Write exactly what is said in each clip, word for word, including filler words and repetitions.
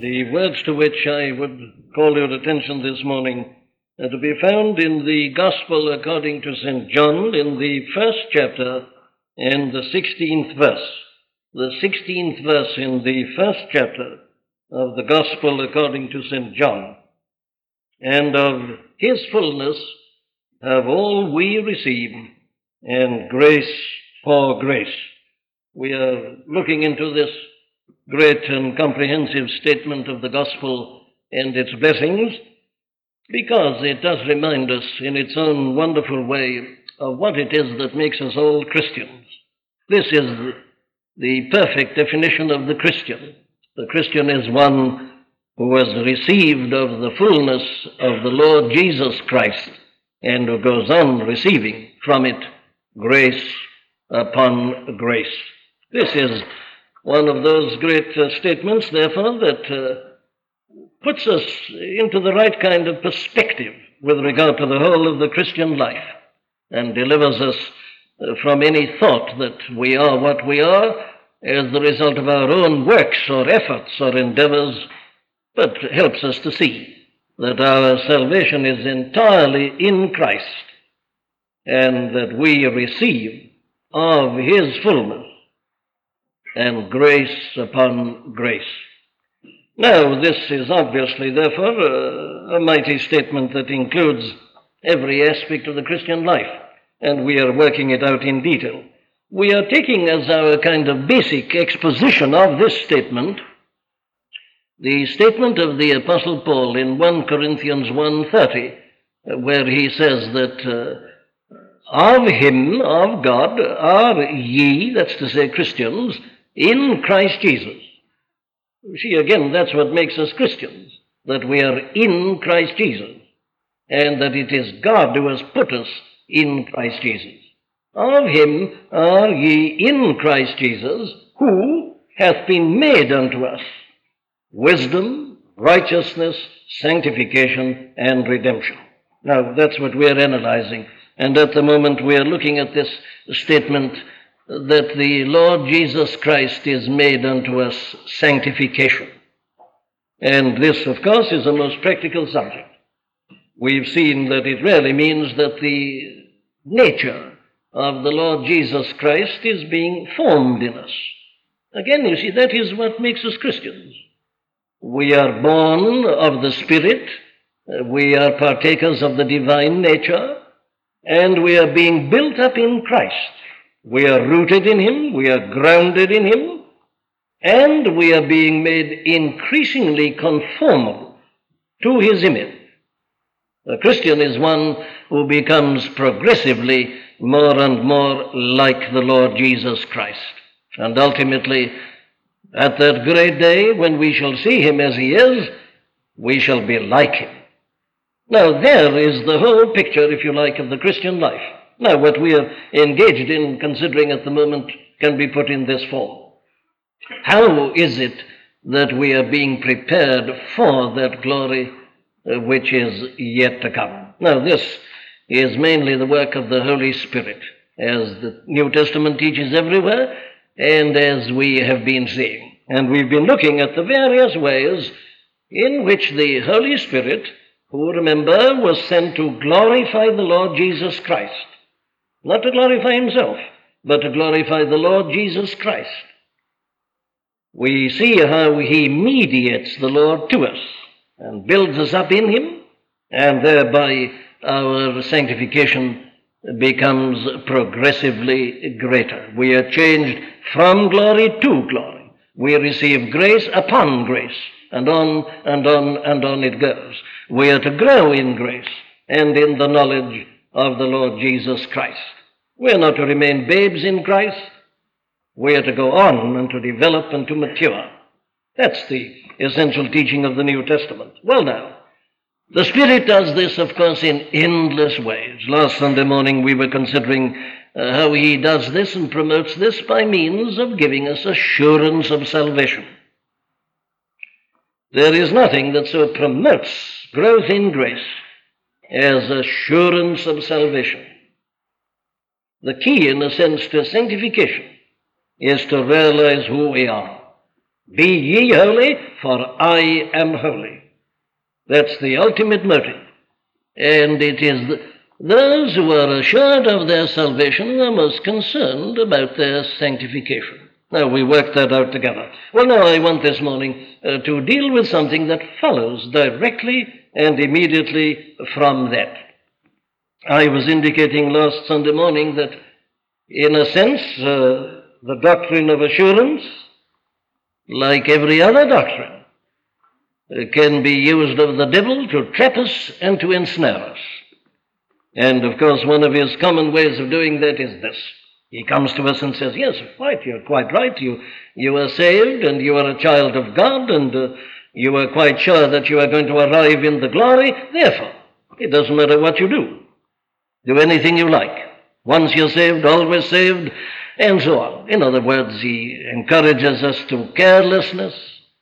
The words to which I would call your attention this morning are to be found in the Gospel according to Saint John in the first chapter and the sixteenth verse. The sixteenth verse in the first chapter of the Gospel according to Saint John. And of his fullness have all we received, and grace for grace. We are looking into this great and comprehensive statement of the gospel and its blessings because it does remind us in its own wonderful way of what it is that makes us all Christians. This is the perfect definition of the Christian. The Christian is one who has received of the fullness of the Lord Jesus Christ and who goes on receiving from it grace upon grace. This is one of those great uh, statements, therefore, that uh, puts us into the right kind of perspective with regard to the whole of the Christian life and delivers us uh, from any thought that we are what we are as the result of our own works or efforts or endeavors, but helps us to see that our salvation is entirely in Christ and that we receive of his fullness and grace upon grace. Now, this is obviously, therefore, a, a mighty statement that includes every aspect of the Christian life, and we are working it out in detail. We are taking as our kind of basic exposition of this statement the statement of the Apostle Paul in First Corinthians one thirty, where he says that uh, of him, of God, are ye, that's to say Christians, in Christ Jesus. You see, again, that's what makes us Christians, that we are in Christ Jesus, and that it is God who has put us in Christ Jesus. Of him are ye in Christ Jesus, who hath been made unto us wisdom, righteousness, sanctification, and redemption. Now, that's what we're analyzing, and at the moment we're looking at this statement that the Lord Jesus Christ is made unto us sanctification. And this, of course, is a most practical subject. We've seen that it really means that the nature of the Lord Jesus Christ is being formed in us. Again, you see, that is what makes us Christians. We are born of the Spirit, we are partakers of the divine nature, and we are being built up in Christ. We are rooted in him, we are grounded in him, and we are being made increasingly conformable to his image. A Christian is one who becomes progressively more and more like the Lord Jesus Christ. And ultimately, at that great day when we shall see him as he is, we shall be like him. Now, there is the whole picture, if you like, of the Christian life. Now, what we are engaged in considering at the moment can be put in this form. How is it that we are being prepared for that glory uh, which is yet to come? Now, this is mainly the work of the Holy Spirit, as the New Testament teaches everywhere, and as we have been seeing. And we've been looking at the various ways in which the Holy Spirit, who, remember, was sent to glorify the Lord Jesus Christ, not to glorify himself, but to glorify the Lord Jesus Christ. We see how he mediates the Lord to us and builds us up in him, and thereby our sanctification becomes progressively greater. We are changed from glory to glory. We receive grace upon grace, and on and on and on it goes. We are to grow in grace and in the knowledge of the Lord Jesus Christ. We are not to remain babes in Christ. We are to go on and to develop and to mature. That's the essential teaching of the New Testament. Well, now, the Spirit does this, of course, in endless ways. Last Sunday morning we were considering uh, how he does this and promotes this by means of giving us assurance of salvation. There is nothing that so promotes growth in grace as assurance of salvation. The key, in a sense, to sanctification is to realize who we are. Be ye holy, for I am holy. That's the ultimate motive. And it is the, those who are assured of their salvation who are most concerned about their sanctification. Now, we work that out together. Well, now I want this morning uh, to deal with something that follows directly and immediately from that. I was indicating last Sunday morning that, in a sense, uh, the doctrine of assurance, like every other doctrine, uh, can be used of the devil to trap us and to ensnare us. And, of course, one of his common ways of doing that is this. He comes to us and says, yes, right, you're quite right. You, you are saved and you are a child of God and uh, you are quite sure that you are going to arrive in the glory. Therefore, it doesn't matter what you do. Do anything you like. Once you're saved, always saved, and so on. In other words, he encourages us to carelessness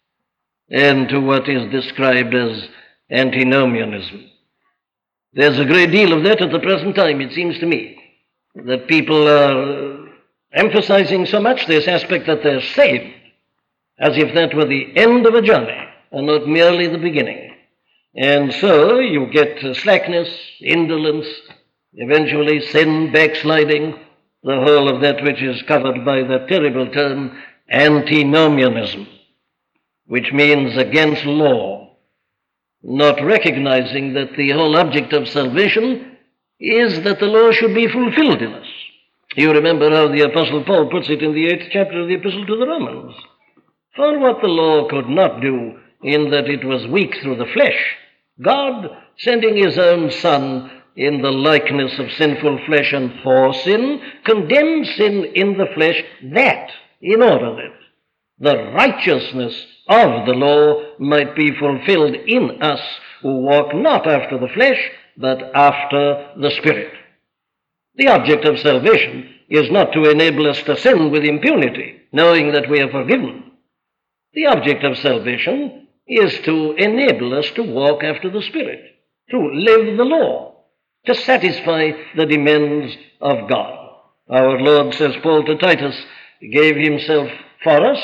and to what is described as antinomianism. There's a great deal of that at the present time, it seems to me, that people are emphasizing so much this aspect that they're saved, as if that were the end of a journey, and not merely the beginning. And so you get slackness, indolence, eventually sin, backsliding, the whole of that which is covered by the terrible term antinomianism, which means against law, not recognizing that the whole object of salvation is that the law should be fulfilled in us. You remember how the Apostle Paul puts it in the eighth chapter of the Epistle to the Romans. For what the law could not do, in that it was weak through the flesh, God, sending his own Son in the likeness of sinful flesh and for sin, condemned sin in the flesh, that, in order that the righteousness of the law might be fulfilled in us who walk not after the flesh, but after the Spirit. The object of salvation is not to enable us to sin with impunity, knowing that we are forgiven. The object of salvation is to enable us to walk after the Spirit, to live the law, to satisfy the demands of God. Our Lord, says Paul to Titus, gave himself for us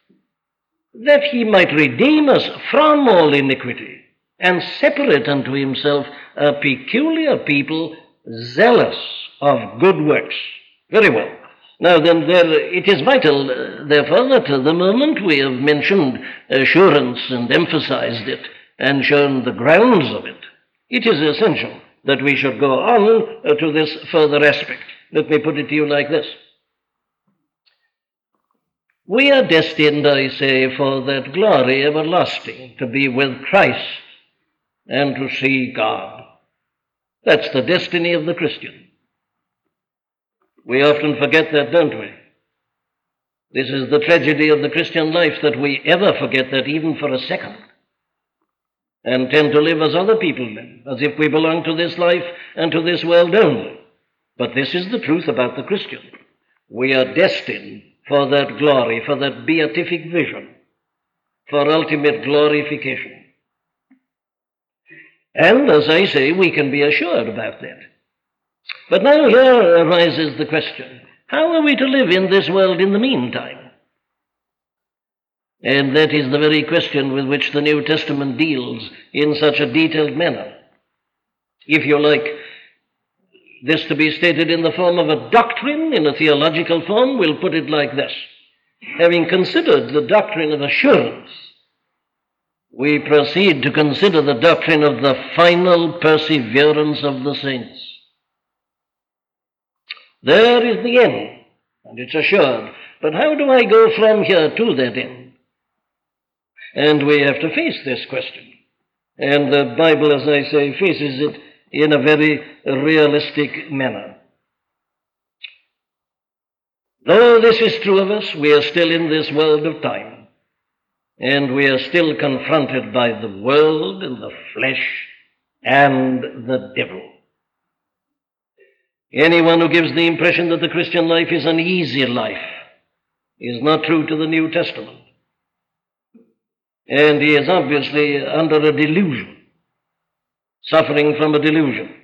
that he might redeem us from all iniquity and separate unto himself a peculiar people zealous of good works. Very well. Now then, there, it is vital, uh, therefore, that uh, the moment we have mentioned assurance and emphasized it and shown the grounds of it, it is essential that we should go on uh, to this further aspect. Let me put it to you like this. We are destined, I say, for that glory everlasting, to be with Christ and to see God. That's the destiny of the Christian. We often forget that, don't we? This is the tragedy of the Christian life, that we ever forget that even for a second, and tend to live as other people live, as if we belong to this life and to this world only. But this is the truth about the Christian. We are destined for that glory, for that beatific vision, for ultimate glorification. And, as I say, we can be assured about that. But now here arises the question, how are we to live in this world in the meantime? And that is the very question with which the New Testament deals in such a detailed manner. If you like this to be stated in the form of a doctrine, in a theological form, we'll put it like this. Having considered the doctrine of assurance, we proceed to consider the doctrine of the final perseverance of the saints. There is the end, and it's assured. But how do I go from here to that end? And we have to face this question. And the Bible, as I say, faces it in a very realistic manner. Though this is true of us, we are still in this world of time, and we are still confronted by the world and the flesh and the devil. Anyone who gives the impression that the Christian life is an easy life is not true to the New Testament. And he is obviously under a delusion, suffering from a delusion.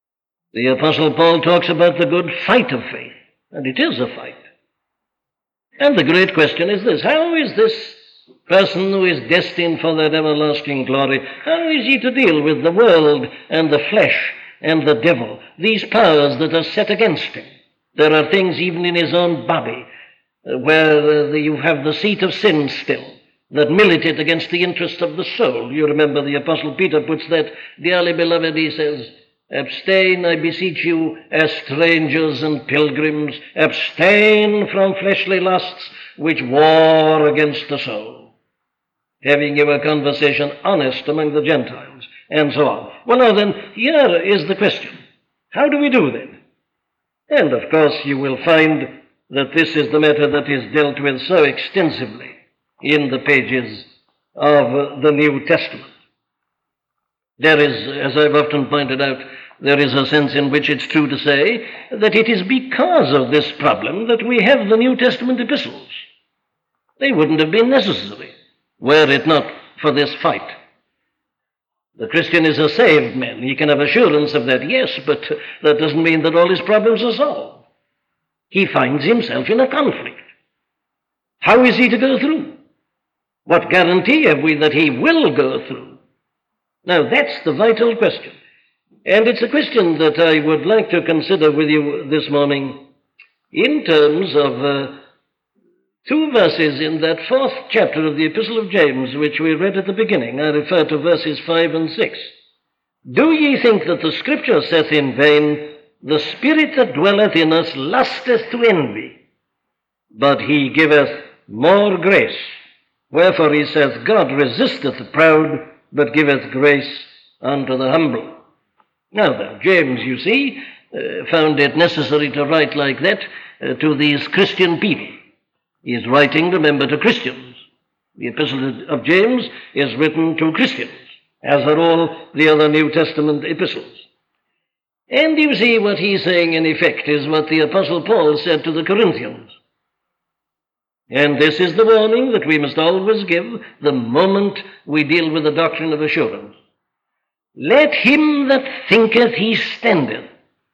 The Apostle Paul talks about the good fight of faith, and it is a fight. And the great question is this: how is this person who is destined for that everlasting glory, how is he to deal with the world and the flesh and the devil, these powers that are set against him? There are things even in his own body uh, where uh, you have the seat of sin still, that militate against the interests of the soul. You remember the Apostle Peter puts that, dearly beloved, he says, abstain, I beseech you, as strangers and pilgrims, abstain from fleshly lusts which war against the soul, having you a conversation honest among the Gentiles, and so on. Well, now then, here is the question. How do we do that? And, of course, you will find that this is the matter that is dealt with so extensively in the pages of the New Testament. There is, as I've often pointed out, there is a sense in which it's true to say that it is because of this problem that we have the New Testament epistles. They wouldn't have been necessary were it not for this fight. The Christian is a saved man. He can have assurance of that, yes, but that doesn't mean that all his problems are solved. He finds himself in a conflict. How is he to go through? What guarantee have we that he will go through? Now, that's the vital question. And it's a question that I would like to consider with you this morning in terms of uh, two verses in that fourth chapter of the Epistle of James, which we read at the beginning. I refer to verses five and six. Do ye think that the Scripture saith in vain, the Spirit that dwelleth in us lusteth to envy, but he giveth more grace. Wherefore he saith, God resisteth the proud, but giveth grace unto the humble. Now then, James, you see, uh, found it necessary to write like that uh, to these Christian people. He is writing, remember, to Christians. The Epistle of James is written to Christians, as are all the other New Testament epistles. And you see what he's saying, in effect, is what the Apostle Paul said to the Corinthians. And this is the warning that we must always give the moment we deal with the doctrine of assurance. Let him that thinketh he standeth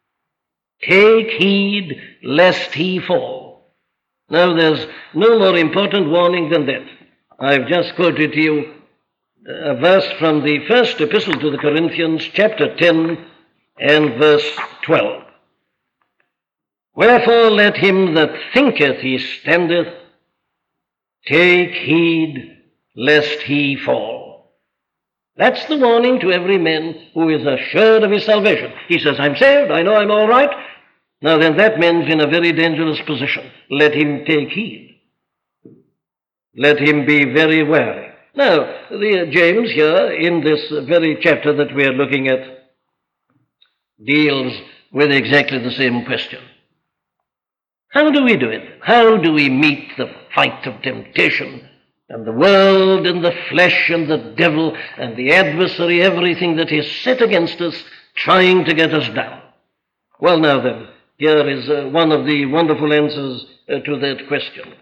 take heed lest he fall. Now, there's no more important warning than that. I've just quoted to you a verse from the first epistle to the Corinthians, chapter ten and verse twelve. Wherefore let him that thinketh he standeth take heed lest he fall. That's the warning to every man who is assured of his salvation. He says, I'm saved, I know I'm all right. Now then, that man's in a very dangerous position. Let him take heed. Let him be very wary. Now, the, James here, in this very chapter that we are looking at, deals with exactly the same question. How do we do it? How do we meet the fight of temptation and the world and the flesh and the devil and the adversary, everything that is set against us, trying to get us down? Well, now then, here is uh, one of the wonderful answers uh, to that question.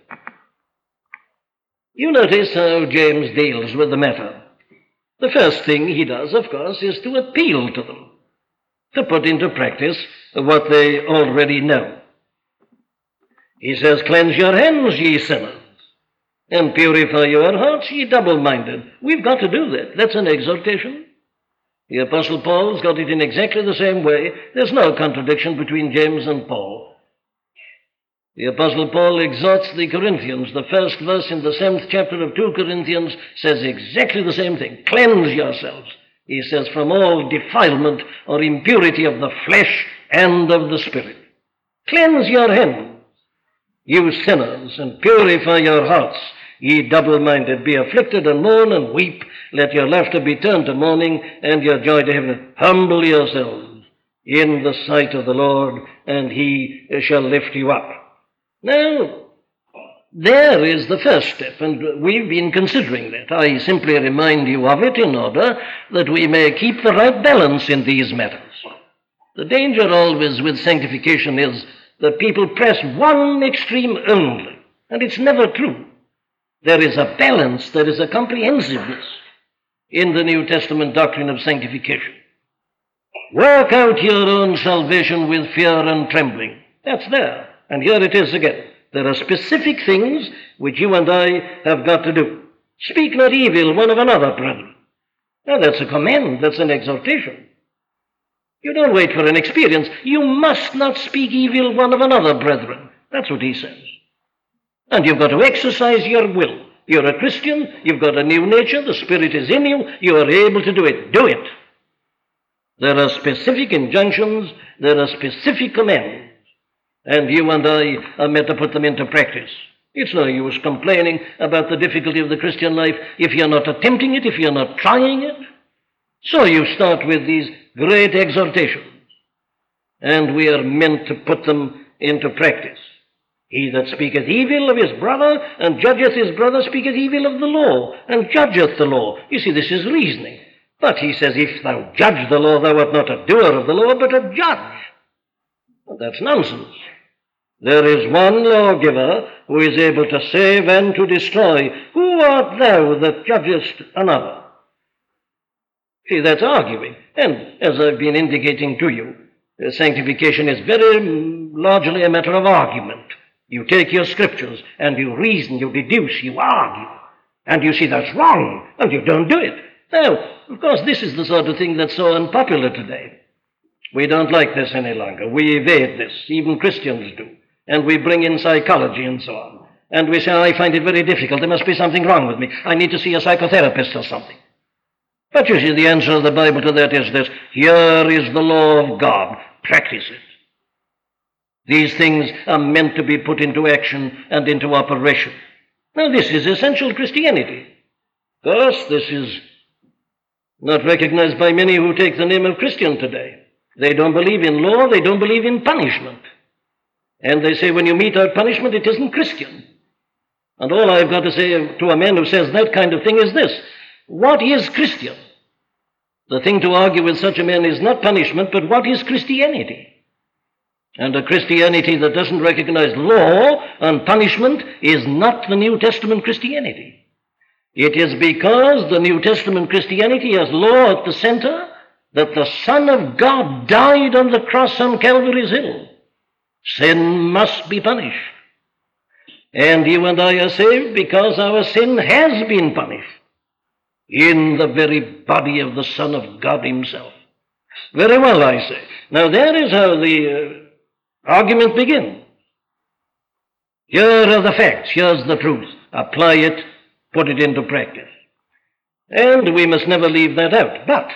You notice how James deals with the matter. The first thing he does, of course, is to appeal to them, to put into practice what they already know. He says, cleanse your hands, ye sinners, and purify your hearts, ye double-minded. We've got to do that. That's an exhortation. The Apostle Paul's got it in exactly the same way. There's no contradiction between James and Paul. The Apostle Paul exhorts the Corinthians. The first verse in the seventh chapter of Second Corinthians says exactly the same thing. Cleanse yourselves, he says, from all defilement or impurity of the flesh and of the spirit. Cleanse your hands, you sinners, and purify your hearts, ye double-minded. Be afflicted and mourn and weep. Let your laughter be turned to mourning and your joy to heaven. Humble yourselves in the sight of the Lord, and he shall lift you up. Now, there is the first step, and we've been considering that. I simply remind you of it in order that we may keep the right balance in these matters. The danger always with sanctification is that people press one extreme only, and it's never true. There is a balance, there is a comprehensiveness in the New Testament doctrine of sanctification. Work out your own salvation with fear and trembling. That's there. And here it is again. There are specific things which you and I have got to do. Speak not evil one of another, brethren. Now that's a command, that's an exhortation. You don't wait for an experience. You must not speak evil one of another, brethren. That's what he says. And you've got to exercise your will. You're a Christian, you've got a new nature, the Spirit is in you, you are able to do it. Do it. There are specific injunctions, there are specific commands, and you and I are meant to put them into practice. It's no use complaining about the difficulty of the Christian life if you're not attempting it, if you're not trying it. So you start with these great exhortations, and we are meant to put them into practice. He that speaketh evil of his brother and judgeth his brother speaketh evil of the law and judgeth the law. You see, this is reasoning. But he says, if thou judge the law, thou art not a doer of the law, but a judge. Well, that's nonsense. There is one lawgiver who is able to save and to destroy. Who art thou that judgest another? See, that's arguing. And as I've been indicating to you, sanctification is very largely a matter of argument. You take your scriptures and you reason, you deduce, you argue, and you see that's wrong, and you don't do it. Now, of course, this is the sort of thing that's so unpopular today. We don't like this any longer. We evade this, even Christians do, and we bring in psychology and so on. And we say, I find it very difficult, there must be something wrong with me. I need to see a psychotherapist or something. But you see, the answer of the Bible to that is this: here is the law of God. Practice it. These things are meant to be put into action and into operation. Now, this is essential Christianity. Of course, this is not recognized by many who take the name of Christian today. They don't believe in law, they don't believe in punishment. And they say when you mete out punishment, it isn't Christian. And all I've got to say to a man who says that kind of thing is this: what is Christian? The thing to argue with such a man is not punishment, but what is Christianity? And a Christianity that doesn't recognize law and punishment is not the New Testament Christianity. It is because the New Testament Christianity has law at the center that the Son of God died on the cross on Calvary's Hill. Sin must be punished. And you and I are saved because our sin has been punished in the very body of the Son of God himself. Very well, I say. Now, there is how the uh, argument begins. Here are the facts. Here's the truth. Apply it, put it into practice. And we must never leave that out. But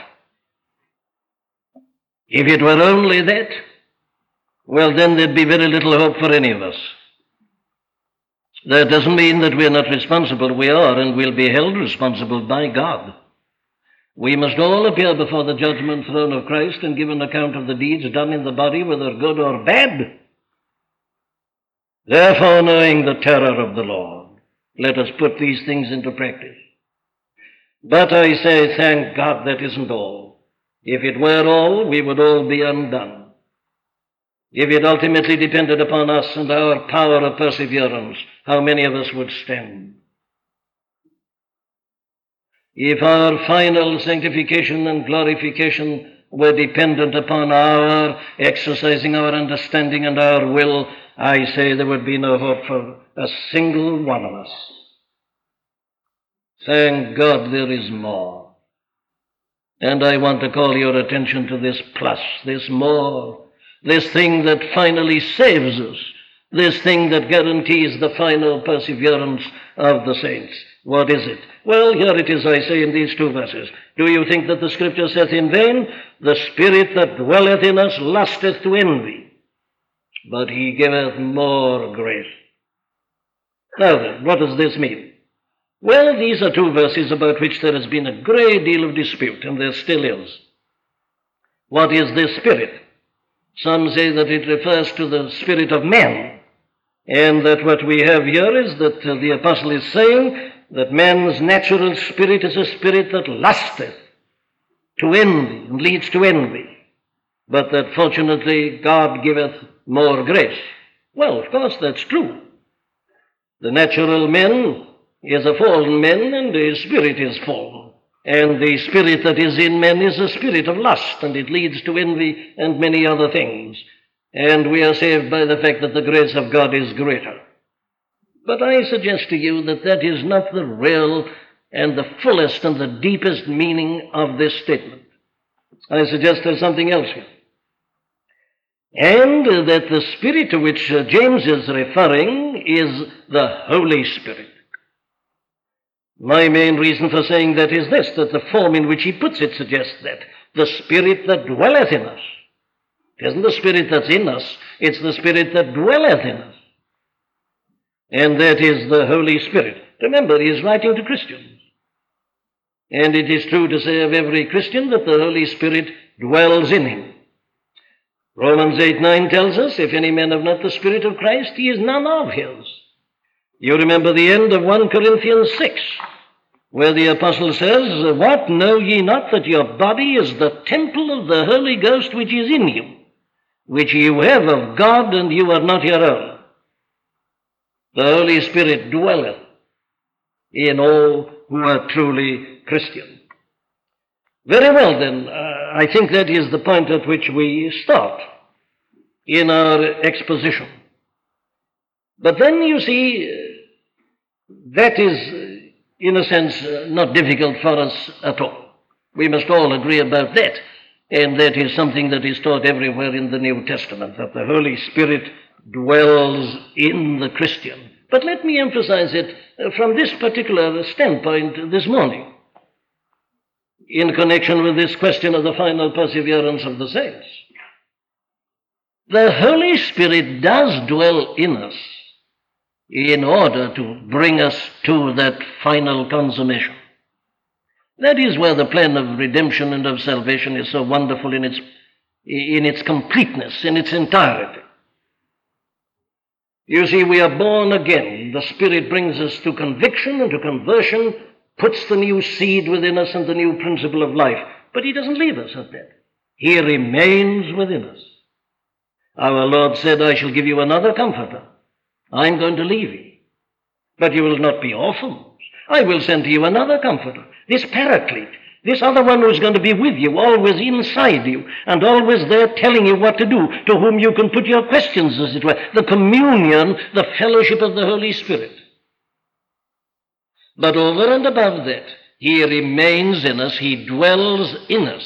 if it were only that, well, then there'd be very little hope for any of us. That doesn't mean that we're not responsible. We are, and we'll be held responsible by God. We must all appear before the judgment throne of Christ and give an account of the deeds done in the body, whether good or bad. Therefore, knowing the terror of the Lord, let us put these things into practice. But I say, thank God, that isn't all. If it were all, we would all be undone. If it ultimately depended upon us and our power of perseverance, how many of us would stand? If our final sanctification and glorification were dependent upon our exercising our understanding and our will, I say there would be no hope for a single one of us. Thank God there is more. And I want to call your attention to this plus, this more. This thing that finally saves us, this thing that guarantees the final perseverance of the saints. What is it? Well, here it is, I say, in these two verses. Do you think that the Scripture saith in vain, the Spirit that dwelleth in us lusteth to envy, but he giveth more grace? Now then, what does this mean? Well, these are two verses about which there has been a great deal of dispute, and there still is. What is this Spirit? Some say that it refers to the spirit of men, and that what we have here is that uh, the apostle is saying that man's natural spirit is a spirit that lusteth to envy and leads to envy, but that fortunately God giveth more grace. Well, of course, that's true. The natural man is a fallen man, and his spirit is fallen. And the spirit that is in men is a spirit of lust, and it leads to envy and many other things. And we are saved by the fact that the grace of God is greater. But I suggest to you that that is not the real and the fullest and the deepest meaning of this statement. I suggest there's something else here. And uh, that the Spirit to which uh, James is referring is the Holy Spirit. My main reason for saying that is this, that the form in which he puts it suggests that. The Spirit that dwelleth in us. It isn't the Spirit that's in us, it's the Spirit that dwelleth in us. And that is the Holy Spirit. Remember, he is writing to Christians. And it is true to say of every Christian that the Holy Spirit dwells in him. Romans eight nine tells us, if any man have not the Spirit of Christ, he is none of his. You remember the end of First Corinthians six, where the apostle says, what, know ye not that your body is the temple of the Holy Ghost which is in you, which you have of God, and you are not your own? The Holy Spirit dwelleth in all who are truly Christian. Very well then, uh, I think that is the point at which we start in our exposition. But then you see, uh, that is, uh, in a sense, uh, not difficult for us at all. We must all agree about that. And that is something that is taught everywhere in the New Testament, that the Holy Spirit dwells in the Christian. But let me emphasize it from this particular standpoint this morning, in connection with this question of the final perseverance of the saints. The Holy Spirit does dwell in us in order to bring us to that final consummation. That is where the plan of redemption and of salvation is so wonderful in its, in its completeness, in its entirety. You see, we are born again. The Spirit brings us to conviction and to conversion, puts the new seed within us and the new principle of life. But he doesn't leave us at that. He remains within us. Our Lord said, I shall give you another comforter. I'm going to leave you, but you will not be orphans. I will send to you another comforter, this Paraclete, this other one who's going to be with you, always inside you, and always there telling you what to do, to whom you can put your questions, as it were. The communion, the fellowship of the Holy Spirit. But over and above that, he remains in us, he dwells in us,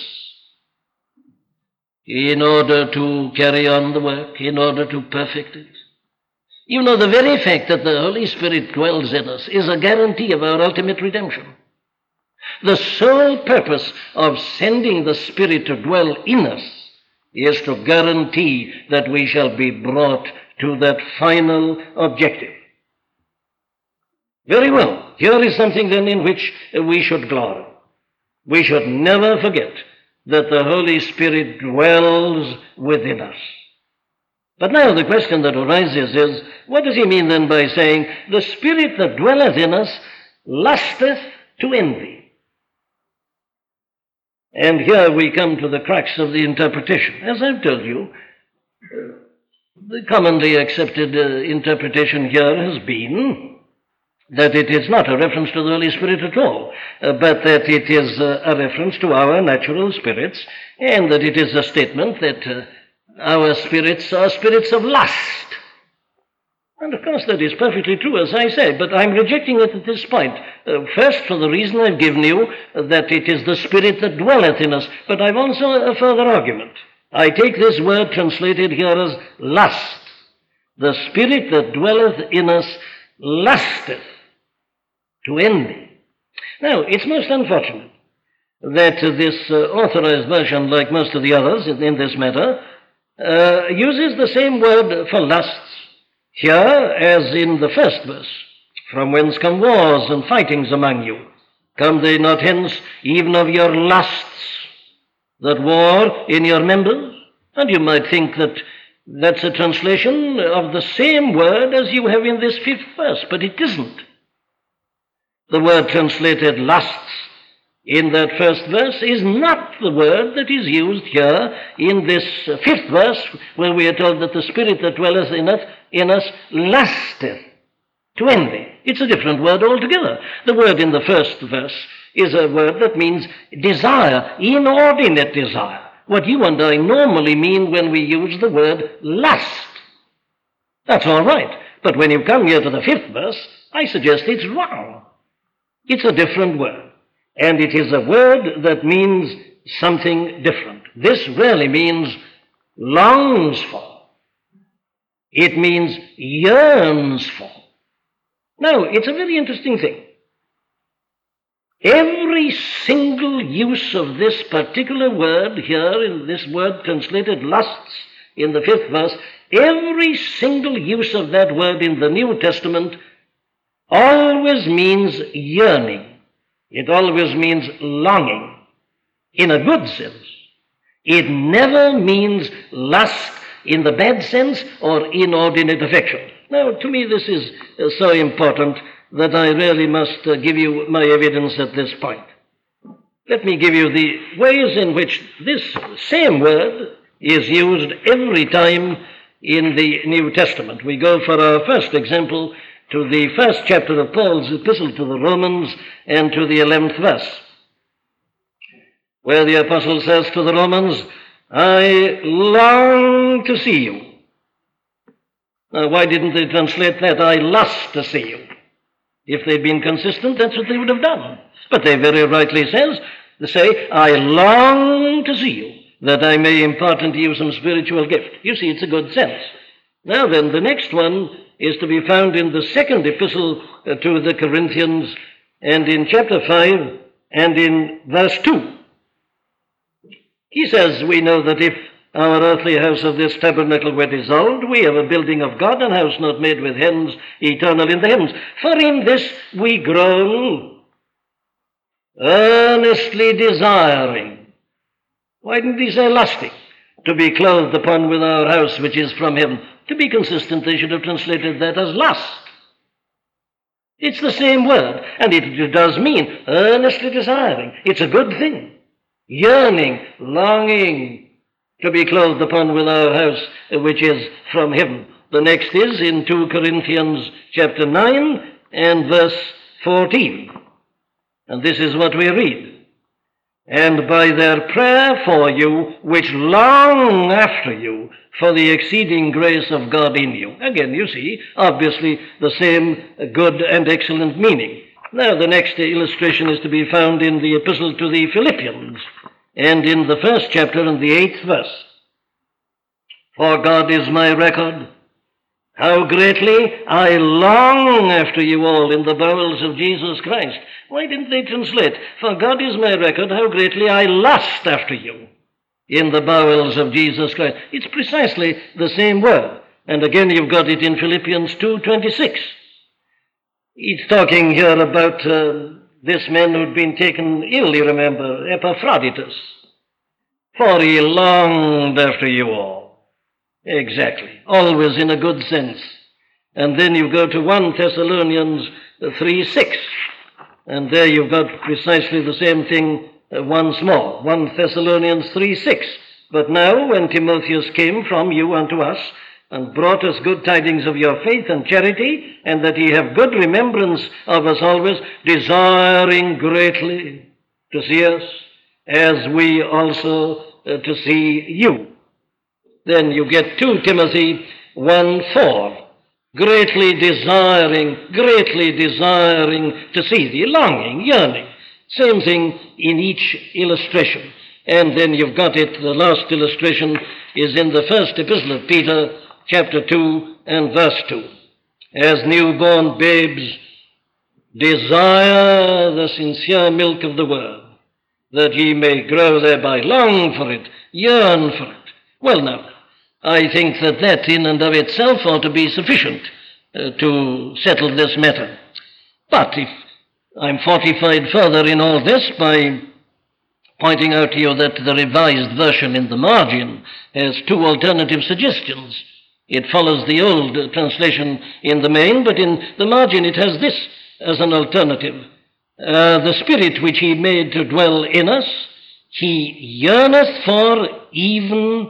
in order to carry on the work, in order to perfect it. You know, the very fact that the Holy Spirit dwells in us is a guarantee of our ultimate redemption. The sole purpose of sending the Spirit to dwell in us is to guarantee that we shall be brought to that final objective. Very well. Here is something then in which we should glory. We should never forget that the Holy Spirit dwells within us. But now the question that arises is, what does he mean then by saying, the Spirit that dwelleth in us lusteth to envy? And here we come to the crux of the interpretation. As I've told you, uh, the commonly accepted uh, interpretation here has been that it is not a reference to the Holy Spirit at all, uh, but that it is uh, a reference to our natural spirits, and that it is a statement that uh, our spirits are spirits of lust. And of course that is perfectly true, as I say, but I'm rejecting it at this point. Uh, first, for the reason I've given you, uh, that it is the Spirit that dwelleth in us, but I've also a further argument. I take this word translated here as lust. The Spirit that dwelleth in us lusteth to envy. Now, it's most unfortunate that uh, this uh, authorized version, like most of the others in, in this matter, uh, uses the same word for lusts here as in the first verse. From whence come wars and fightings among you? Come they not hence even of your lusts that war in your members? And you might think that that's a translation of the same word as you have in this fifth verse, but it isn't. The word translated lusts in that first verse is not the word that is used here in this fifth verse, where we are told that the Spirit that dwelleth in us, in us lusteth to envy. It's a different word altogether. The word in the first verse is a word that means desire, inordinate desire. What you and I normally mean when we use the word lust. That's all right. But when you come here to the fifth verse, I suggest it's wrong. It's a different word. And it is a word that means something different. This really means longs for. It means yearns for. Now, it's a very interesting thing. Every single use of this particular word here, in this word translated lusts in the fifth verse, every single use of that word in the New Testament always means yearning. It always means longing, in a good sense. It never means lust in the bad sense or inordinate affection. Now, to me, this is uh, so important that I really must uh, give you my evidence at this point. Let me give you the ways in which this same word is used every time in the New Testament. We go for our first example to the first chapter of Paul's epistle to the Romans and to the eleventh verse, where the apostle says to the Romans, I long to see you. Now, why didn't they translate that, I lust to see you? If they'd been consistent, that's what they would have done. But they very rightly says, they say, I long to see you, that I may impart unto you some spiritual gift. You see, it's a good sense. Now then, the next one is to be found in the second epistle uh, to the Corinthians, and in chapter five, and in verse two. He says, we know that if our earthly house of this tabernacle were dissolved, we have a building of God, an house not made with hands, eternal in the heavens. For in this we groan, earnestly desiring. Why didn't he say lusting? To be clothed upon with our house which is from heaven. To be consistent, they should have translated that as lust. It's the same word, and it does mean earnestly desiring. It's a good thing. Yearning, longing, to be clothed upon with our house which is from heaven. The next is in two Corinthians chapter nine and verse fourteen. And this is what we read. And by their prayer for you, which long after you, for the exceeding grace of God in you. Again, you see, obviously the same good and excellent meaning. Now, the next illustration is to be found in the epistle to the Philippians, and in the first chapter and the eighth verse. For God is my record, how greatly I long after you all in the bowels of Jesus Christ. Why didn't they translate, for God is my record, how greatly I lust after you in the bowels of Jesus Christ? It's precisely the same word. And again, you've got it in Philippians two twenty-six. He's talking here about uh, this man who'd been taken ill, you remember, Epaphroditus. For he longed after you all. Exactly. Always in a good sense. And then you go to First Thessalonians three six. And there you've got precisely the same thing uh, once more. First Thessalonians three six. But now when Timotheus came from you unto us, and brought us good tidings of your faith and charity, and that ye have good remembrance of us always, desiring greatly to see us, as we also uh, to see you. Then you get Second Timothy one four, greatly desiring, greatly desiring to see thee, longing, yearning. Same thing in each illustration. And then you've got it, the last illustration is in the first epistle of Peter, chapter two and verse two. As newborn babes desire the sincere milk of the word, that ye may grow thereby, long for it, yearn for it. Well now, I think that that in and of itself ought to be sufficient uh, to settle this matter. But if I'm fortified further in all this by pointing out to you that the Revised Version in the margin has two alternative suggestions. It follows the old translation in the main, but in the margin it has this as an alternative. Uh, the Spirit which he made to dwell in us, he yearneth for even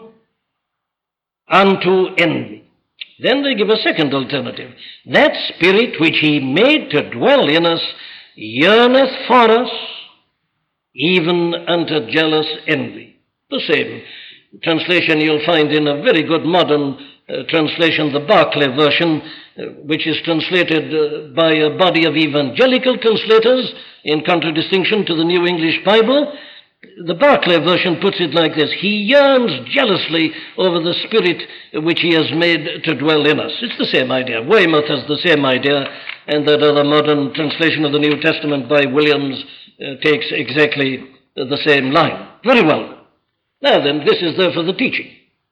unto envy. Then they give a second alternative. That Spirit which he made to dwell in us, yearneth for us even unto jealous envy. The same translation you'll find in a very good modern uh, translation, the Barclay version, uh, which is translated uh, by a body of evangelical translators in contradistinction to the New English Bible. The Barclay version puts it like this: he yearns jealously over the Spirit which he has made to dwell in us. It's the same idea. Weymouth has the same idea, and that other modern translation of the New Testament by Williams uh, takes exactly the same line. Very well. Now then, this is therefore the teaching.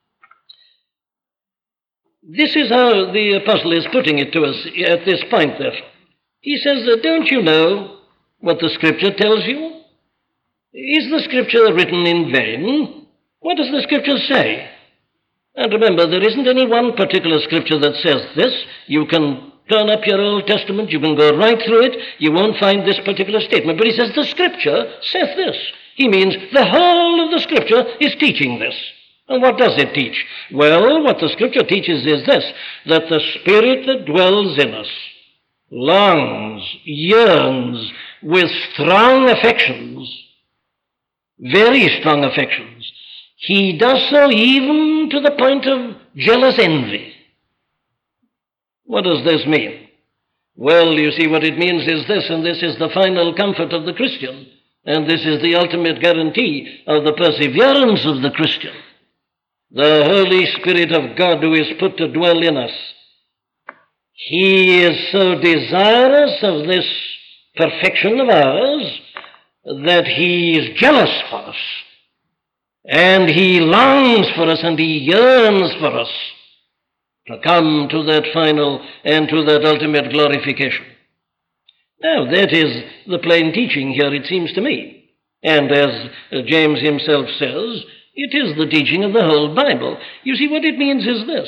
This is how the apostle is putting it to us at this point, therefore. He says, don't you know what the Scripture tells you? Is the Scripture written in vain? What does the Scripture say? And remember, there isn't any one particular Scripture that says this. You can turn up your Old Testament, you can go right through it, you won't find this particular statement. But he says the Scripture saith this. He means the whole of the Scripture is teaching this. And what does it teach? Well, what the Scripture teaches is this, that the Spirit that dwells in us longs, yearns with strong affections, very strong affections. He does so even to the point of jealous envy. What does this mean? Well, you see, what it means is this, and this is the final comfort of the Christian, and this is the ultimate guarantee of the perseverance of the Christian. The Holy Spirit of God who is put to dwell in us, he is so desirous of this perfection of ours that he is jealous for us, and he longs for us, and he yearns for us to come to that final and to that ultimate glorification. Now, that is the plain teaching here, it seems to me. And as James himself says, it is the teaching of the whole Bible. You see, what it means is this,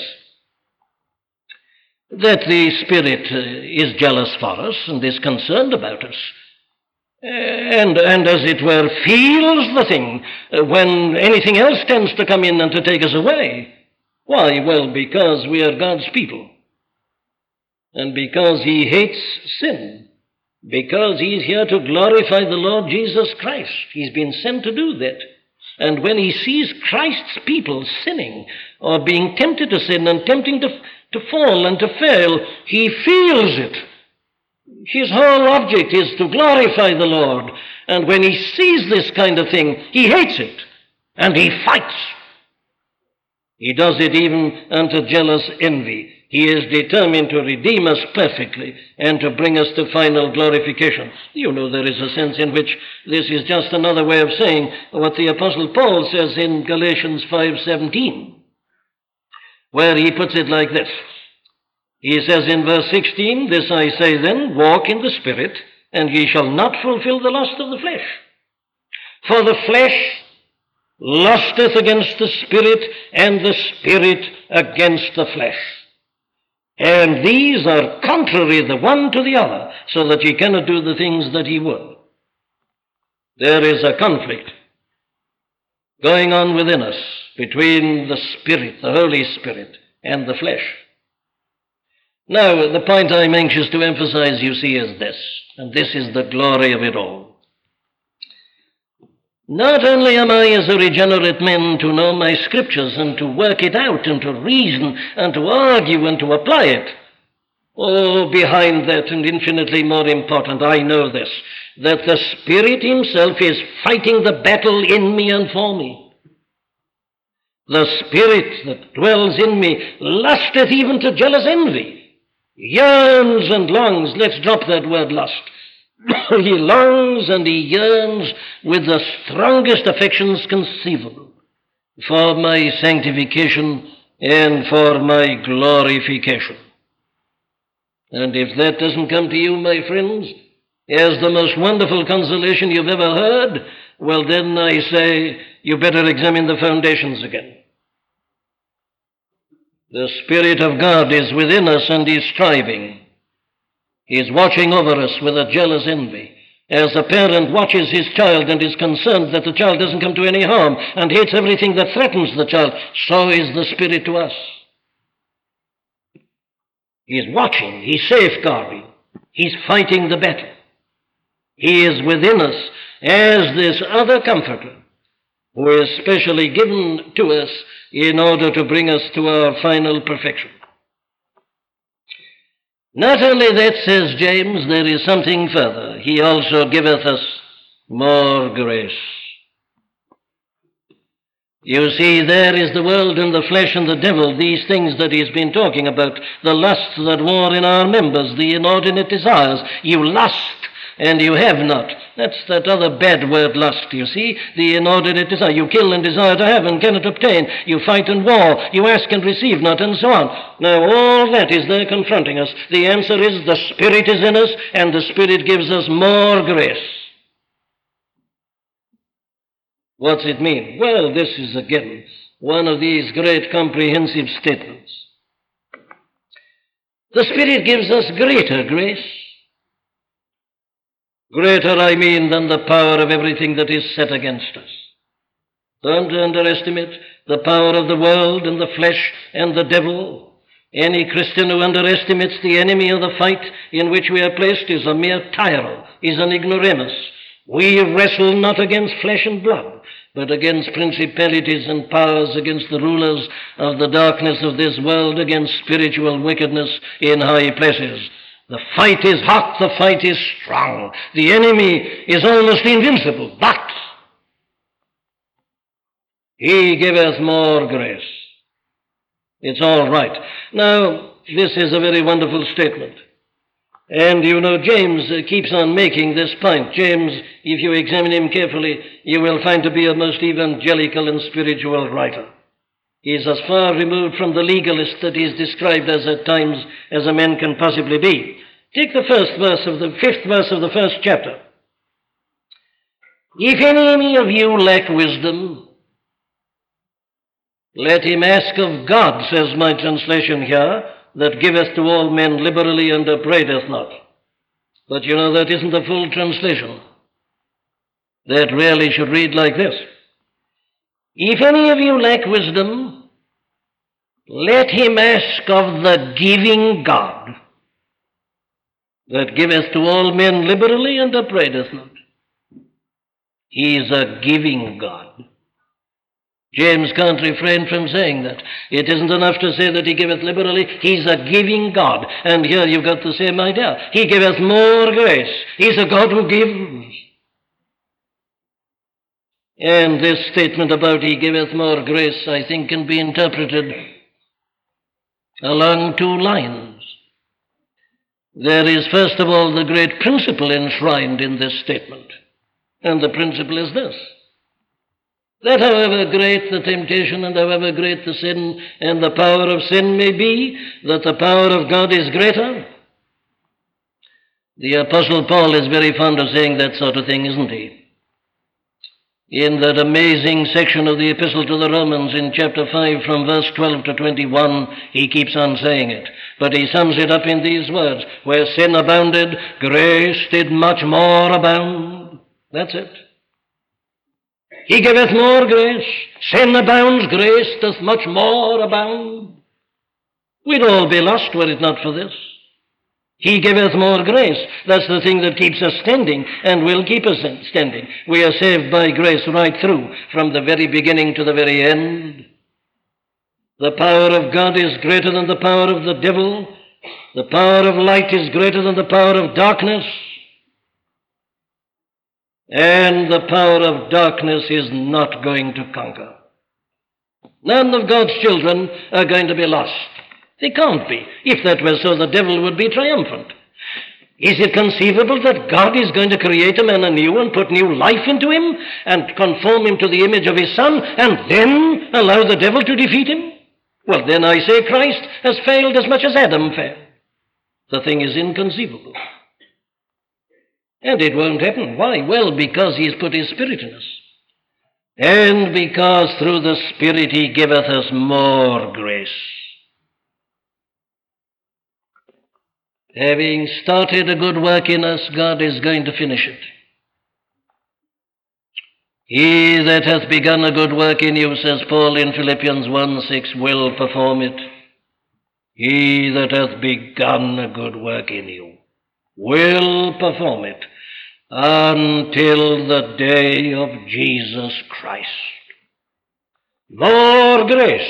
that the Spirit is jealous for us and is concerned about us, and, and as it were, feels the thing when anything else tends to come in and to take us away. Why? Well, because we are God's people, and because he hates sin, because he's here to glorify the Lord Jesus Christ. He's been sent to do that. And when he sees Christ's people sinning or being tempted to sin and tempting to, to fall and to fail, he feels it. His whole object is to glorify the Lord. And when he sees this kind of thing, he hates it and he fights. He does it even unto jealous envy. He is determined to redeem us perfectly and to bring us to final glorification. You know, there is a sense in which this is just another way of saying what the Apostle Paul says in Galatians five seventeen, where he puts it like this. He says in verse sixteen, "This I say then, walk in the Spirit, and ye shall not fulfill the lust of the flesh. For the flesh lusteth against the Spirit, and the Spirit against the flesh. And these are contrary the one to the other, so that ye cannot do the things that ye would." There is a conflict going on within us between the Spirit, the Holy Spirit, and the flesh. Now, the point I'm anxious to emphasize, you see, is this, and this is the glory of it all. Not only am I, as a regenerate man, to know my Scriptures and to work it out and to reason and to argue and to apply it. Oh, behind that, and infinitely more important, I know this, that the Spirit himself is fighting the battle in me and for me. The Spirit that dwells in me lusteth even to jealous envy, yearns and longs, let's drop that word lust. He longs and he yearns with the strongest affections conceivable for my sanctification and for my glorification. And if that doesn't come to you, my friends, as the most wonderful consolation you've ever heard, well, then I say you better examine the foundations again. The Spirit of God is within us and is striving. He is watching over us with a jealous envy. As a parent watches his child and is concerned that the child doesn't come to any harm and hates everything that threatens the child, so is the Spirit to us. He is watching, he's safeguarding, he's fighting the battle. He is within us as this other comforter who is specially given to us in order to bring us to our final perfection. Not only that, says James, there is something further. He also giveth us more grace. You see, there is the world and the flesh and the devil, these things that he's been talking about, the lusts that war in our members, the inordinate desires. You lust, and you have not. That's that other bad word, lust, you see, the inordinate desire. You kill and desire to have and cannot obtain. You fight and war. You ask and receive not, and so on. Now, all that is there confronting us. The answer is the Spirit is in us, and the Spirit gives us more grace. What's it mean? Well, this is again one of these great comprehensive statements. The Spirit gives us greater grace. Greater, I mean, than the power of everything that is set against us. Don't underestimate the power of the world and the flesh and the devil. Any Christian who underestimates the enemy of the fight in which we are placed is a mere tyro, is an ignoramus. We wrestle not against flesh and blood, but against principalities and powers, against the rulers of the darkness of this world, against spiritual wickedness in high places. The fight is hot, the fight is strong. The enemy is almost invincible, but he giveth more grace. It's all right. Now, this is a very wonderful statement. And you know, James uh, keeps on making this point. James, if you examine him carefully, you will find to be a most evangelical and spiritual writer. He is as far removed from the legalist that he is described as at times as a man can possibly be. Take the first verse of the fifth verse of the first chapter. If any of you lack wisdom, let him ask of God, says my translation here, that giveth to all men liberally and upbraideth not. But you know, that isn't the full translation. That really should read like this. If any of you lack wisdom, let him ask of the giving God, that giveth to all men liberally and upbraideth not. He is a giving God. James can't refrain from saying that. It isn't enough to say that he giveth liberally. He's a giving God. And here you've got the same idea. He giveth more grace. He's a God who gives. And this statement about he giveth more grace, I think, can be interpreted along two lines. There is, first of all, the great principle enshrined in this statement. And the principle is this: that however great the temptation and however great the sin and the power of sin may be, that the power of God is greater. The Apostle Paul is very fond of saying that sort of thing, isn't he? In that amazing section of the Epistle to the Romans in chapter five from verse twelve to twenty-one, he keeps on saying it. But he sums it up in these words: where sin abounded, grace did much more abound. That's it. He giveth more grace. Sin abounds, grace doth much more abound. We'd all be lost were it not for this. He giveth more grace. That's the thing that keeps us standing and will keep us standing. We are saved by grace right through, from the very beginning to the very end. The power of God is greater than the power of the devil. The power of light is greater than the power of darkness. And the power of darkness is not going to conquer. None of God's children are going to be lost. They can't be. If that were so, the devil would be triumphant. Is it conceivable that God is going to create a man anew and put new life into him and conform him to the image of his Son and then allow the devil to defeat him? Well, then I say Christ has failed as much as Adam failed. The thing is inconceivable. And it won't happen. Why? Well, because he's put his Spirit in us. And because through the Spirit he giveth us more grace. Having started a good work in us, God is going to finish it. He that hath begun a good work in you, says Paul in Philippians one six, will perform it. He that hath begun a good work in you will perform it until the day of Jesus Christ. more grace,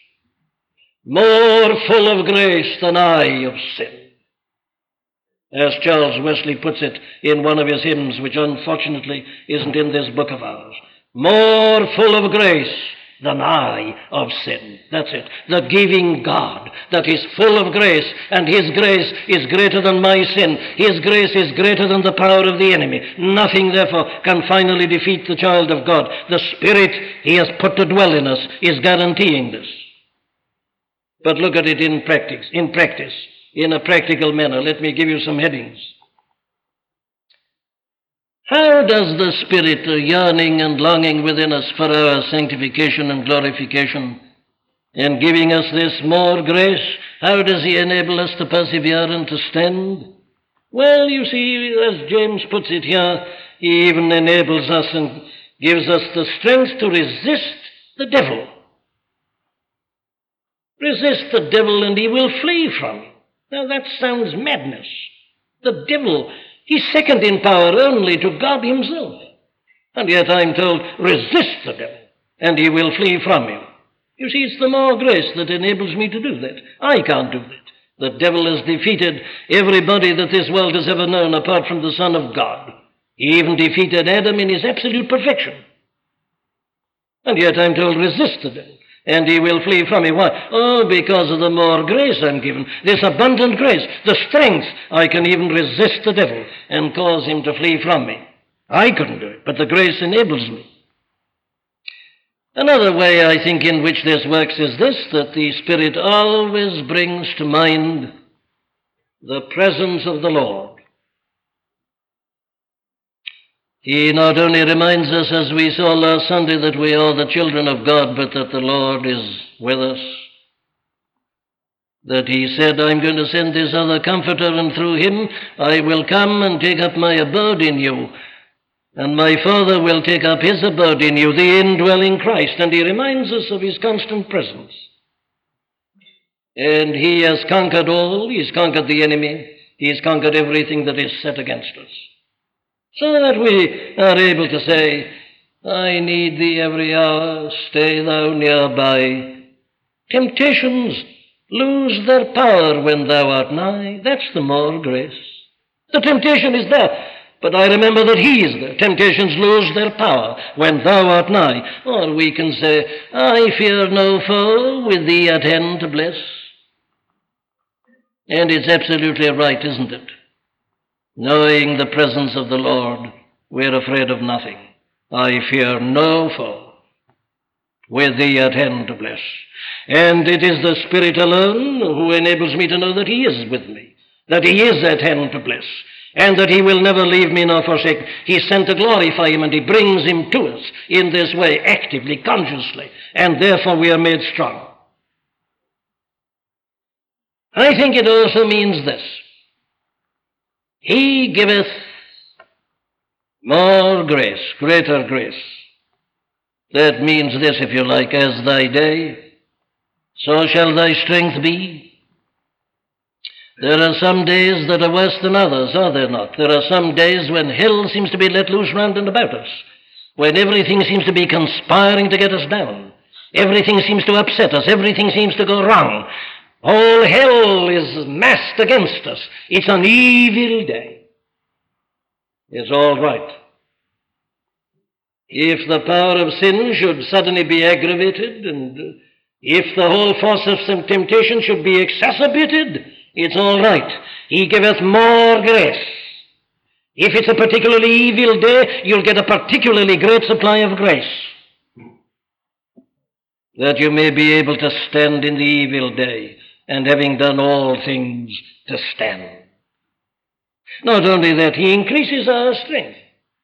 more full of grace than I of sin. As Charles Wesley puts it in one of his hymns, which unfortunately isn't in this book of ours, more full of grace than I of sin. That's it. The giving God that is full of grace, and his grace is greater than my sin. His grace is greater than the power of the enemy. Nothing, therefore, can finally defeat the child of God. The Spirit he has put to dwell in us is guaranteeing this. But look at it in practice, in practice, in a practical manner. Let me give you some headings. How does the Spirit, yearning and longing within us for our sanctification and glorification, and giving us this more grace, how does he enable us to persevere and to stand? Well, you see, as James puts it here, he even enables us and gives us the strength to resist the devil. Resist the devil and he will flee from you. Now that sounds madness. The devil, he's second in power only to God himself. And yet I'm told, resist the devil, and he will flee from you. You see, it's the more grace that enables me to do that. I can't do that. The devil has defeated everybody that this world has ever known apart from the Son of God. He even defeated Adam in his absolute perfection. And yet I'm told, resist the devil, and he will flee from you. Why? Oh, because of the more grace I'm given, this abundant grace, the strength, I can even resist the devil and cause him to flee from me. I couldn't do it, but the grace enables me. Another way, I think, in which this works is this, that the Spirit always brings to mind the presence of the Lord. He not only reminds us, as we saw last Sunday, that we are the children of God, but that the Lord is with us. That he said, I'm going to send this other Comforter, and through him I will come and take up my abode in you. And my Father will take up his abode in you, the indwelling Christ. And he reminds us of his constant presence. And he has conquered all. He's conquered the enemy. He's conquered everything that is set against us. So that we are able to say, I need thee every hour, stay thou nearby. Temptations lose their power when thou art nigh. That's the more grace. The temptation is there, but I remember that he is there. Temptations lose their power when thou art nigh. Or we can say, I fear no foe, with thee at hand to bless. And it's absolutely right, isn't it? Knowing the presence of the Lord, we're afraid of nothing. I fear no foe, with thee at hand to bless. And it is the Spirit alone who enables me to know that he is with me, that he is at hand to bless, and that he will never leave me nor forsake me. He sent to glorify him, and he brings him to us in this way, actively, consciously, and therefore we are made strong. I think it also means this. He giveth more grace, greater grace. That means this, if you like, as thy day, so shall thy strength be. There are some days that are worse than others, are there not? There are some days when hell seems to be let loose round and about us, when everything seems to be conspiring to get us down. Everything seems to upset us. Everything seems to go wrong. All hell is massed against us. It's an evil day. It's all right. If the power of sin should suddenly be aggravated, and if the whole force of some temptation should be exacerbated, it's all right. He giveth more grace. If it's a particularly evil day, you'll get a particularly great supply of grace, that you may be able to stand in the evil day, and having done all things, to stand. Not only that, he increases our strength.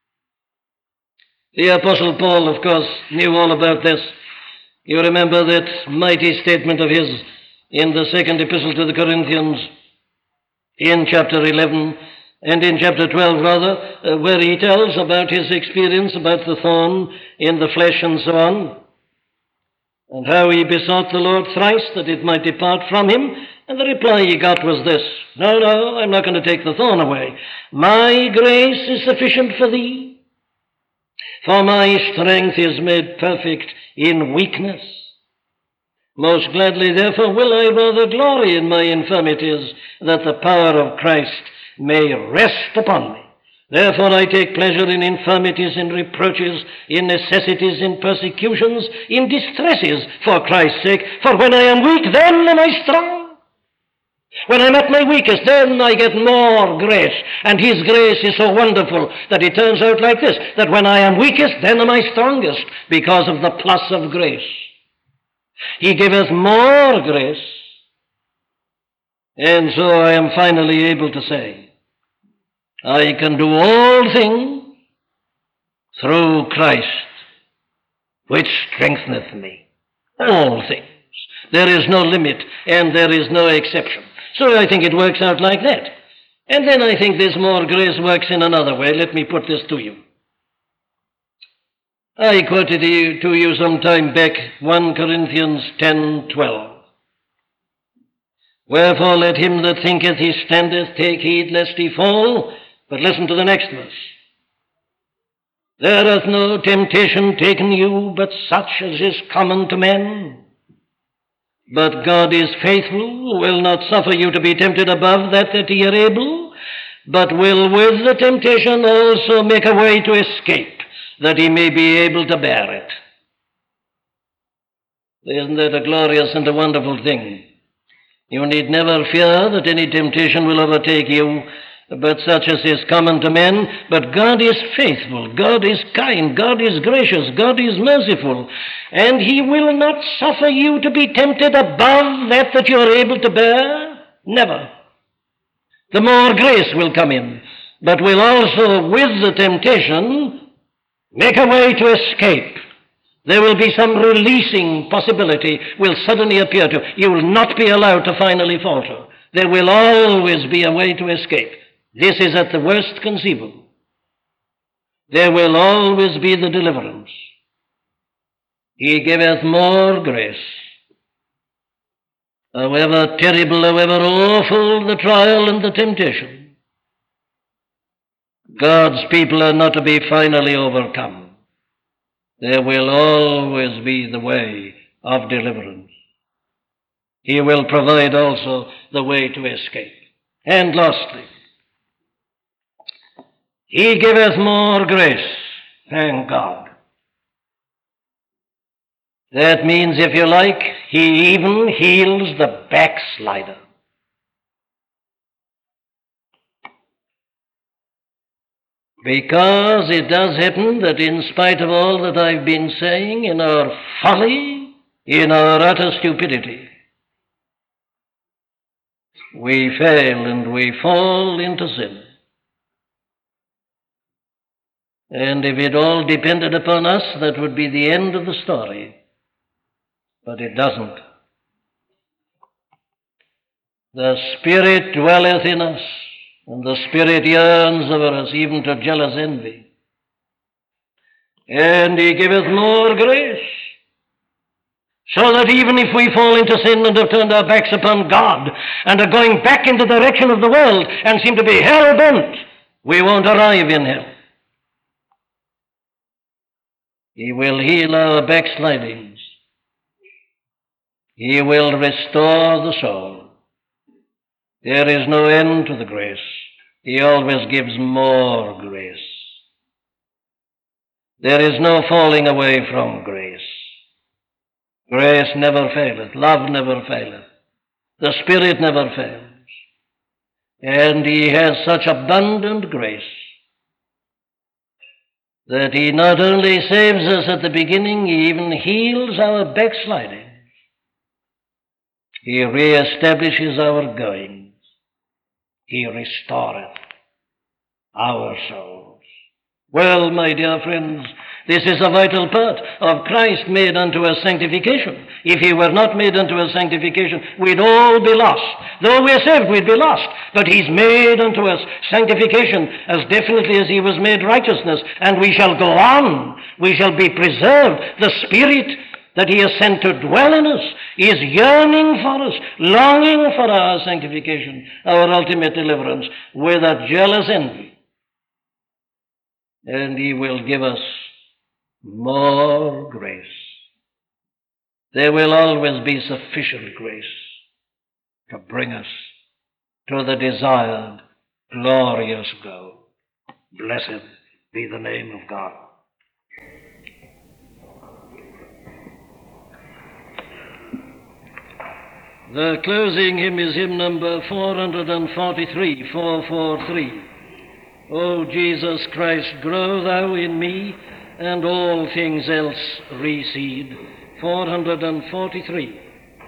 The Apostle Paul, of course, knew all about this. You remember that mighty statement of his in the second epistle to the Corinthians, in chapter eleven, and in chapter twelve, rather, uh, where he tells about his experience about the thorn in the flesh and so on, and how he besought the Lord thrice that it might depart from him, and the reply he got was this: No, no, I'm not going to take the thorn away. My grace is sufficient for thee, for my strength is made perfect in weakness. Most gladly, therefore, will I rather glory in my infirmities, that the power of Christ may rest upon me. Therefore I take pleasure in infirmities, in reproaches, in necessities, in persecutions, in distresses, for Christ's sake. For when I am weak, then am I strong. When I'm at my weakest, then I get more grace. And his grace is so wonderful that it turns out like this, that when I am weakest, then am I strongest, because of the plus of grace. He giveth more grace. And so I am finally able to say, I can do all things through Christ, which strengtheneth me. All things. There is no limit, and there is no exception. So I think it works out like that. And then I think this more grace works in another way. Let me put this to you. I quoted to you some time back First Corinthians ten twelve. Wherefore let him that thinketh he standeth take heed lest he fall. But listen to the next verse. There hath no temptation taken you but such as is common to men. But God is faithful, will not suffer you to be tempted above that that ye are able, but will with the temptation also make a way to escape, that he may be able to bear it. Isn't that a glorious and a wonderful thing? You need never fear that any temptation will overtake you, but such as is common to men. But God is faithful, God is kind, God is gracious, God is merciful, and he will not suffer you to be tempted above that that you are able to bear. Never. The more grace will come in, but will also, with the temptation, make a way to escape. There will be some releasing possibility will suddenly appear to you. You will not be allowed to finally falter. There will always be a way to escape. This is at the worst conceivable. There will always be the deliverance. He giveth more grace. However terrible, however awful the trial and the temptation, God's people are not to be finally overcome. There will always be the way of deliverance. He will provide also the way to escape. And lastly, he giveth more grace. Thank God. That means, if you like, he even heals the backslider. Because it does happen that in spite of all that I've been saying, in our folly, in our utter stupidity, we fail and we fall into sin. And if it all depended upon us, that would be the end of the story. But it doesn't. The Spirit dwelleth in us, and the Spirit yearns over us, even to jealous envy. And he giveth more grace, so that even if we fall into sin and have turned our backs upon God, and are going back into the direction of the world, and seem to be hell-bent, we won't arrive in hell. He will heal our backslidings. He will restore the soul. There is no end to the grace. He always gives more grace. There is no falling away from grace. Grace never faileth. Love never faileth. The Spirit never fails. And he has such abundant grace that he not only saves us at the beginning, he even heals our backsliding. He reestablishes our goings. He restoreth our souls. Well, my dear friends, this is a vital part of Christ made unto us sanctification. If he were not made unto us sanctification, we'd all be lost. Though we're saved, we'd be lost. But he's made unto us sanctification as definitely as he was made righteousness. And we shall go on. We shall be preserved. The Spirit that he has sent to dwell in us is yearning for us, longing for our sanctification, our ultimate deliverance, with a jealous envy. And he will give us more grace. there will always be sufficient grace to bring us to the desired glorious goal. Blessed be the name of God. The closing hymn is hymn number four forty-three, four forty-three. O Jesus Christ, grow thou in me, and all things else recede. four forty-three.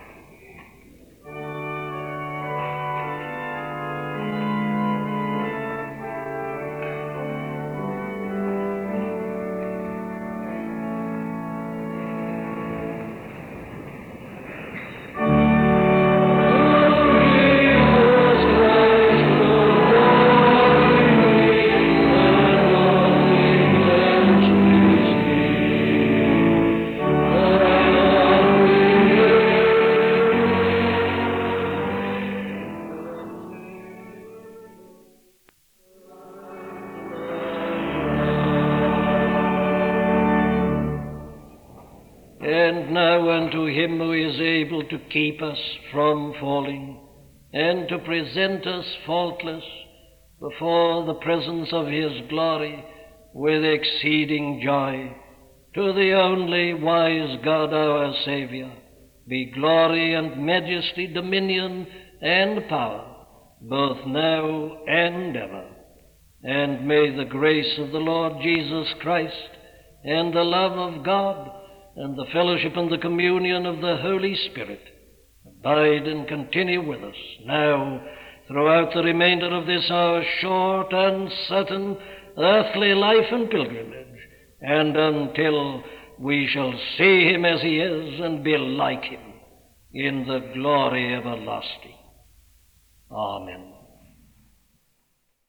And now unto him who is able to keep us from falling, and to present us faultless before the presence of his glory with exceeding joy, to the only wise God our Saviour, be glory and majesty, dominion and power, both now and ever. And may the grace of the Lord Jesus Christ, and the love of God, and the fellowship and the communion of the Holy Spirit abide and continue with us now throughout the remainder of this our short, uncertain, earthly life and pilgrimage, and until we shall see him as he is and be like him in the glory everlasting. Amen.